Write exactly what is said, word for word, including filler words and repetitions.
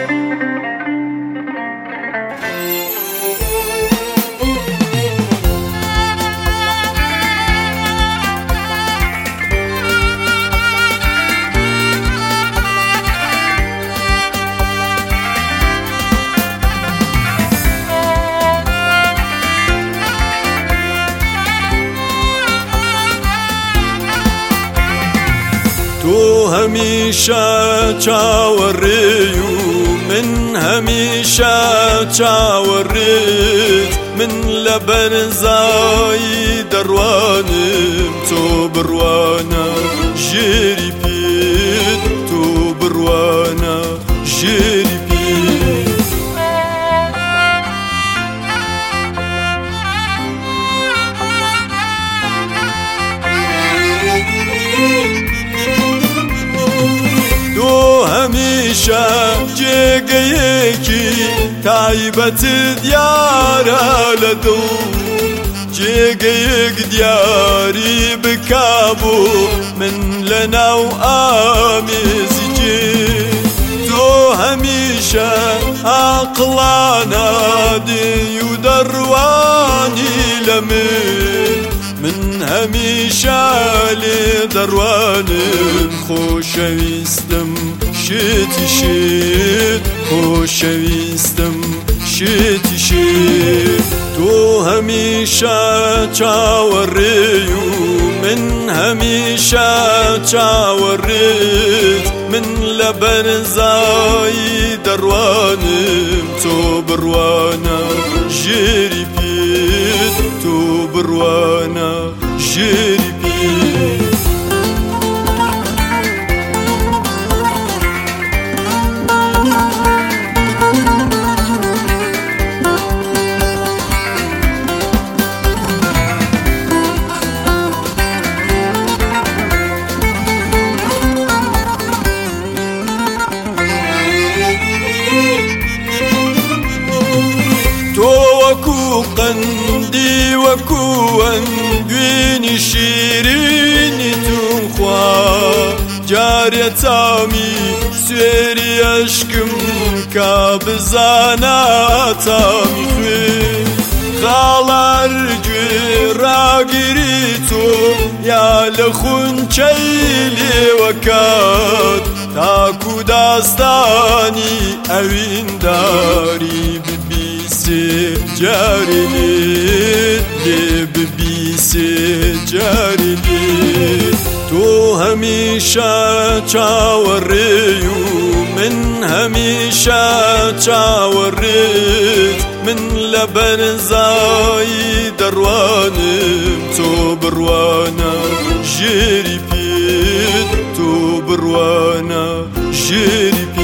تو همیشه چاوەڕێی و من هەمیشە چاوەڕێت من لە بەرزایی دەڕوانم تۆ بڕوانە ژێری پێت تۆ بڕوانە ژێری پێت هەمیشە جێگەیەکی تایبەتت دیارە لە دڵ جێگەیەک دیاری بکابوو من لە ناو ئامێزی جێ تۆ هەمیشە عاقڵانە دێی و دەڕوانی لە من من هەمیشە لێ دەڕوانم خۆشەویستم شێتی شێت خۆشەویستم شێتی شێت تۆ هەمیشە چاوەڕێی و من هەمیشە چاوەڕێت من لە بەرزایی دەڕوانم تۆ بڕوانە ژێری پێت تۆ بڕوانە ژێری پێت وەکو قەندی وەکو ئەنگوێنی شیرینی تونخوا جارێ تامی سوێری ئەشکم کا بزانە تامی خوێ خاڵار گوێ ڕاگیری تۆ یا لە خونچەی لێوەکات تاکو داستانی ئەوینداری جاری لێت لێ ببیسێ جاری لێت تۆ هەمیشە چاوەڕێی و من هەمیشە چاوەڕێت من لە بەرزایی دەڕوانم تۆ بڕوانە ژێری پێت تۆ بڕوانە ژێری